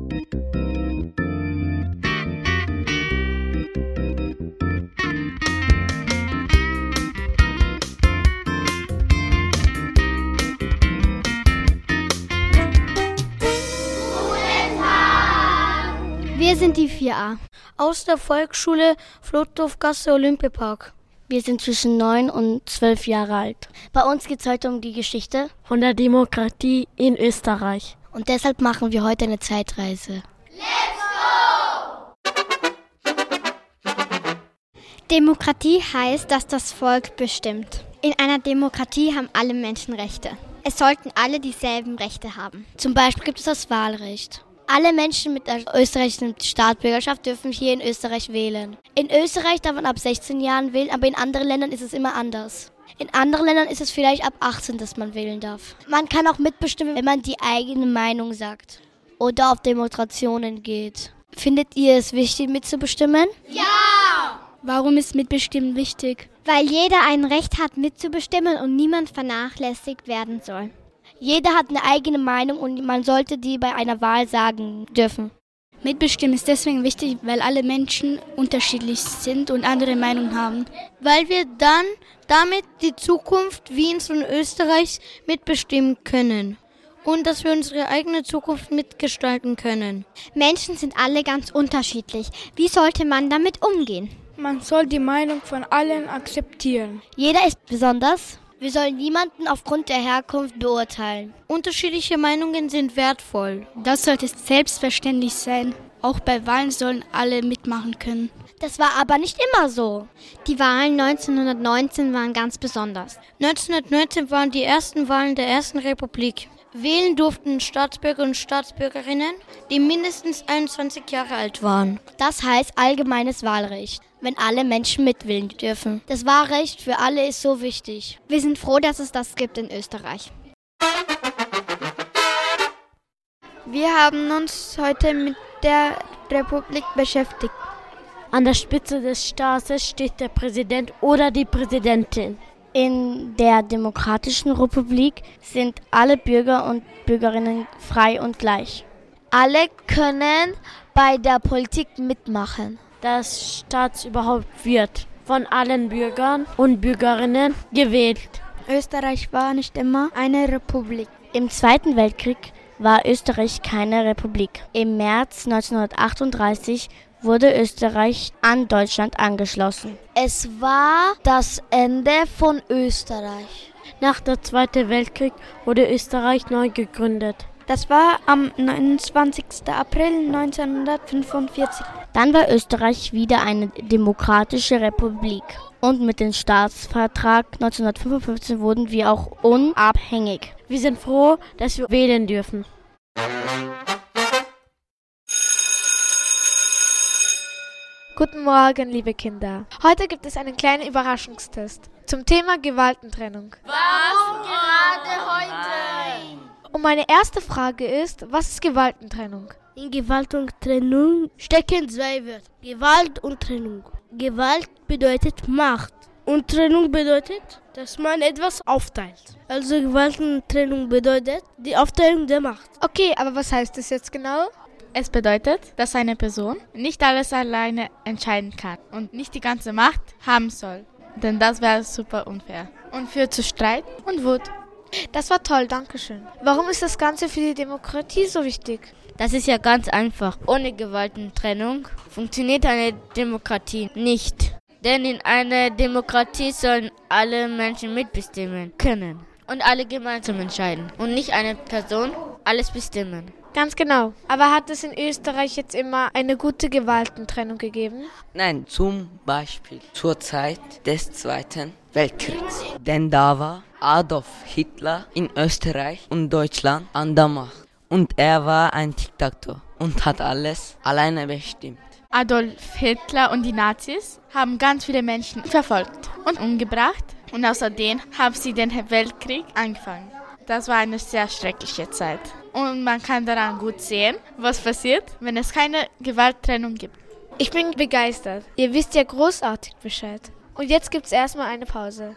Wir sind die 4a aus der Volksschule Flottdorfgasse Olympiapark. Wir sind zwischen 9 und 12 Jahre alt. Bei uns geht es heute um die Geschichte von der Demokratie in Österreich. Und deshalb machen wir heute eine Zeitreise. Let's go! Demokratie heißt, dass das Volk bestimmt. In einer Demokratie haben alle Menschen Rechte. Es sollten alle dieselben Rechte haben. Zum Beispiel gibt es das Wahlrecht. Alle Menschen mit der österreichischen Staatsbürgerschaft dürfen hier in Österreich wählen. In Österreich darf man ab 16 Jahren wählen, aber in anderen Ländern ist es immer anders. In anderen Ländern ist es vielleicht ab 18, dass man wählen darf. Man kann auch mitbestimmen, wenn man die eigene Meinung sagt oder auf Demonstrationen geht. Findet ihr es wichtig, mitzubestimmen? Ja! Warum ist Mitbestimmen wichtig? Weil jeder ein Recht hat, mitzubestimmen und niemand vernachlässigt werden soll. Jeder hat eine eigene Meinung und man sollte die bei einer Wahl sagen dürfen. Mitbestimmen ist deswegen wichtig, weil alle Menschen unterschiedlich sind und andere Meinungen haben. Weil wir dann damit die Zukunft Wiens und Österreichs mitbestimmen können. Und dass wir unsere eigene Zukunft mitgestalten können. Menschen sind alle ganz unterschiedlich. Wie sollte man damit umgehen? Man soll die Meinung von allen akzeptieren. Jeder ist besonders. Wir sollen niemanden aufgrund der Herkunft beurteilen. Unterschiedliche Meinungen sind wertvoll. Das sollte selbstverständlich sein. Auch bei Wahlen sollen alle mitmachen können. Das war aber nicht immer so. Die Wahlen 1919 waren ganz besonders. 1919 waren die ersten Wahlen der Ersten Republik. Wählen durften Staatsbürger und Staatsbürgerinnen, die mindestens 21 Jahre alt waren. Das heißt allgemeines Wahlrecht, wenn alle Menschen mitwählen dürfen. Das Wahlrecht für alle ist so wichtig. Wir sind froh, dass es das gibt in Österreich. Wir haben uns heute mit der Republik beschäftigt. An der Spitze des Staates steht der Präsident oder die Präsidentin. In der Demokratischen Republik sind alle Bürger und Bürgerinnen frei und gleich. Alle können bei der Politik mitmachen. Das Staatsoberhaupt wird von allen Bürgern und Bürgerinnen gewählt. Österreich war nicht immer eine Republik. Im Zweiten Weltkrieg war Österreich keine Republik. Im März 1938 wurde Österreich an Deutschland angeschlossen. Es war das Ende von Österreich. Nach dem Zweiten Weltkrieg wurde Österreich neu gegründet. Das war am 29. April 1945. Dann war Österreich wieder eine demokratische Republik. Und mit dem Staatsvertrag 1955 wurden wir auch unabhängig. Wir sind froh, dass wir wählen dürfen. Guten Morgen, liebe Kinder. Heute gibt es einen kleinen Überraschungstest zum Thema Gewaltentrennung. Warum gerade heute? Und meine erste Frage ist, was ist Gewaltentrennung? In Gewalt und Trennung stecken zwei Wörter. Gewalt und Trennung. Gewalt bedeutet Macht. Und Trennung bedeutet, dass man etwas aufteilt. Also Gewalt und Trennung bedeutet die Aufteilung der Macht. Okay, aber was heißt das jetzt genau? Es bedeutet, dass eine Person nicht alles alleine entscheiden kann und nicht die ganze Macht haben soll. Denn das wäre super unfair und führt zu Streit und Wut. Das war toll, danke schön. Warum ist das Ganze für die Demokratie so wichtig? Das ist ja ganz einfach. Ohne Gewaltentrennung funktioniert eine Demokratie nicht. Denn in einer Demokratie sollen alle Menschen mitbestimmen können und alle gemeinsam entscheiden und nicht eine Person alles bestimmen. Ganz genau. Aber hat es in Österreich jetzt immer eine gute Gewaltentrennung gegeben? Nein, zum Beispiel zur Zeit des Zweiten Weltkriegs. Denn da war Adolf Hitler in Österreich und Deutschland an der Macht. Und er war ein Diktator und hat alles alleine bestimmt. Adolf Hitler und die Nazis haben ganz viele Menschen verfolgt und umgebracht. Und außerdem haben sie den Weltkrieg angefangen. Das war eine sehr schreckliche Zeit. Und man kann daran gut sehen, was passiert, wenn es keine Gewalttrennung gibt. Ich bin begeistert. Ihr wisst ja großartig Bescheid. Und jetzt gibt's erstmal eine Pause.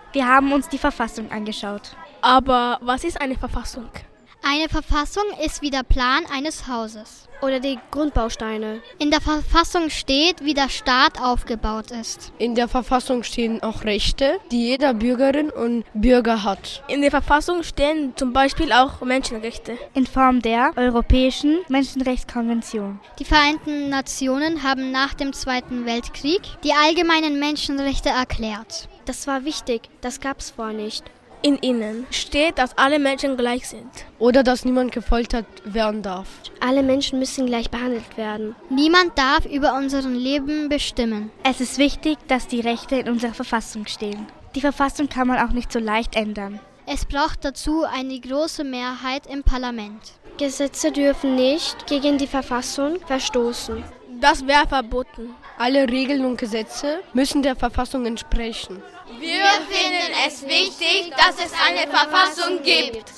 Wir haben uns die Verfassung angeschaut. Aber was ist eine Verfassung? Eine Verfassung ist wie der Plan eines Hauses. Oder die Grundbausteine. In der Verfassung steht, wie der Staat aufgebaut ist. In der Verfassung stehen auch Rechte, die jeder Bürgerin und Bürger hat. In der Verfassung stehen zum Beispiel auch Menschenrechte. In Form der Europäischen Menschenrechtskonvention. Die Vereinten Nationen haben nach dem Zweiten Weltkrieg die allgemeinen Menschenrechte erklärt. Das war wichtig, das gab's vorher nicht. In ihnen steht, dass alle Menschen gleich sind. Oder dass niemand gefoltert werden darf. Alle Menschen müssen gleich behandelt werden. Niemand darf über unser Leben bestimmen. Es ist wichtig, dass die Rechte in unserer Verfassung stehen. Die Verfassung kann man auch nicht so leicht ändern. Es braucht dazu eine große Mehrheit im Parlament. Gesetze dürfen nicht gegen die Verfassung verstoßen. Das wäre verboten. Alle Regeln und Gesetze müssen der Verfassung entsprechen. Wir finden es wichtig, dass es eine Verfassung gibt.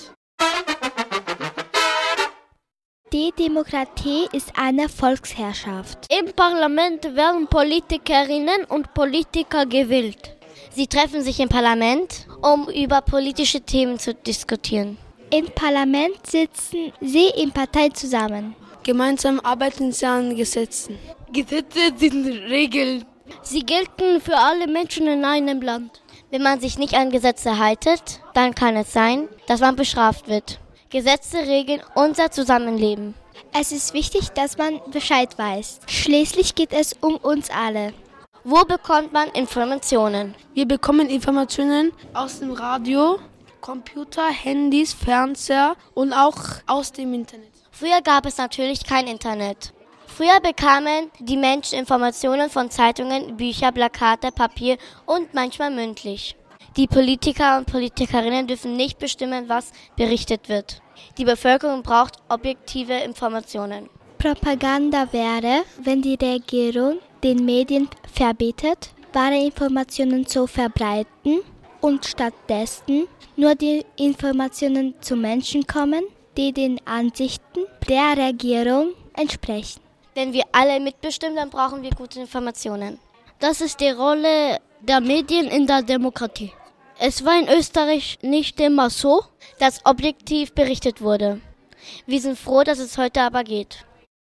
Die Demokratie ist eine Volksherrschaft. Im Parlament werden Politikerinnen und Politiker gewählt. Sie treffen sich im Parlament, um über politische Themen zu diskutieren. Im Parlament sitzen sie in Parteien zusammen. Gemeinsam arbeiten sie an Gesetzen. Gesetze sind Regeln. Sie gelten für alle Menschen in einem Land. Wenn man sich nicht an Gesetze haltet, dann kann es sein, dass man bestraft wird. Gesetze regeln unser Zusammenleben. Es ist wichtig, dass man Bescheid weiß. Schließlich geht es um uns alle. Wo bekommt man Informationen? Wir bekommen Informationen aus dem Radio, Computer, Handys, Fernseher und auch aus dem Internet. Früher gab es natürlich kein Internet. Früher bekamen die Menschen Informationen von Zeitungen, Büchern, Plakate, Papier und manchmal mündlich. Die Politiker und Politikerinnen dürfen nicht bestimmen, was berichtet wird. Die Bevölkerung braucht objektive Informationen. Propaganda wäre, wenn die Regierung den Medien verbietet, wahre Informationen zu verbreiten und stattdessen nur die Informationen zu Menschen kommen, die den Ansichten der Regierung entsprechen. Wenn wir alle mitbestimmen, dann brauchen wir gute Informationen. Das ist die Rolle der Medien in der Demokratie. Es war in Österreich nicht immer so, dass objektiv berichtet wurde. Wir sind froh, dass es heute aber geht.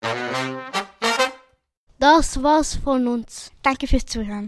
Das war's von uns. Danke fürs Zuhören.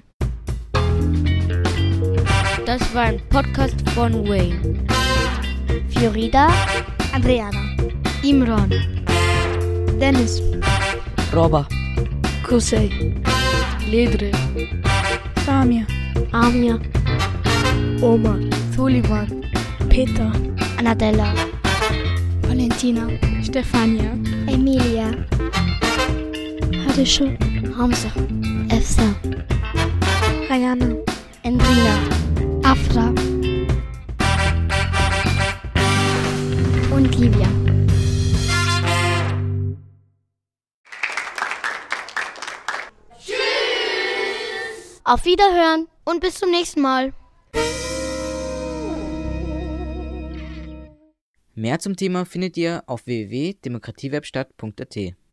Das war ein Podcast von Wayne, Fiorida, Adriana, Imran, Dennis, Roba, Kusei, Ledre, Samia, Amia, Omar, Suleiman, Peter, Anadella, Valentina, Stefania, Emilia, Hadisha, Hamza, Efsa, Rayana, Endrina, Afra und Livia. Auf Wiederhören und bis zum nächsten Mal. Mehr zum Thema findet ihr auf www.demokratiewerkstatt.at.